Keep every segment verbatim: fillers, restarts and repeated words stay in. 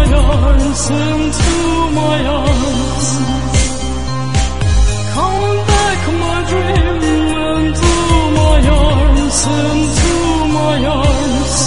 my arms, into my arms. Come back, my dream, into my arms, into my arms.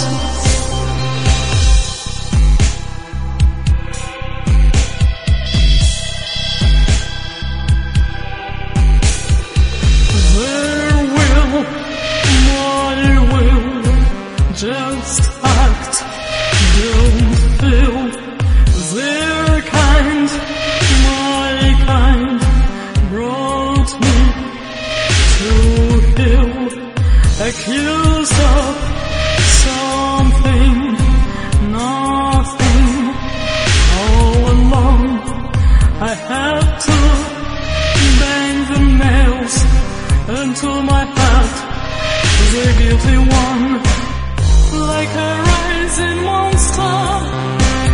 Their will, my will, just act, don't feel. Their kind, my kind, brought me to heal. Accused of something, nothing. All along I had to bang the nails into my heart, the guilty one, like a rising monster.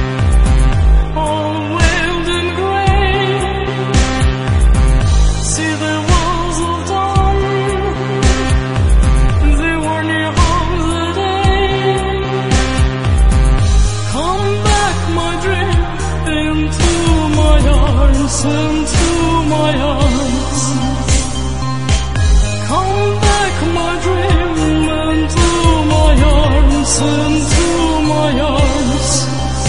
Into my arms. Come back, my dream, into my arms, into my arms.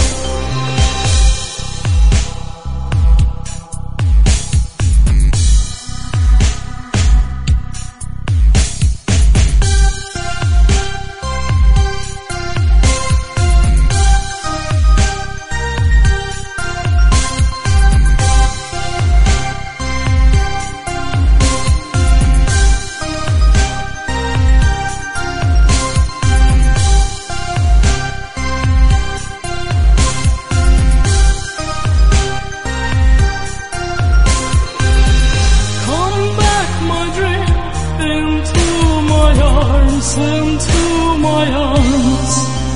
Into my arms.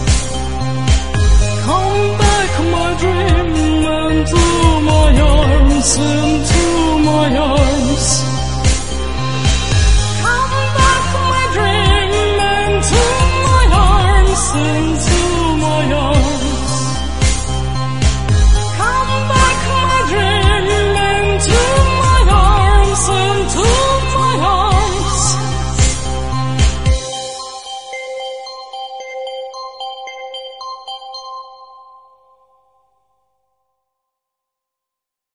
Come back, my dream, into my arms, into my arms.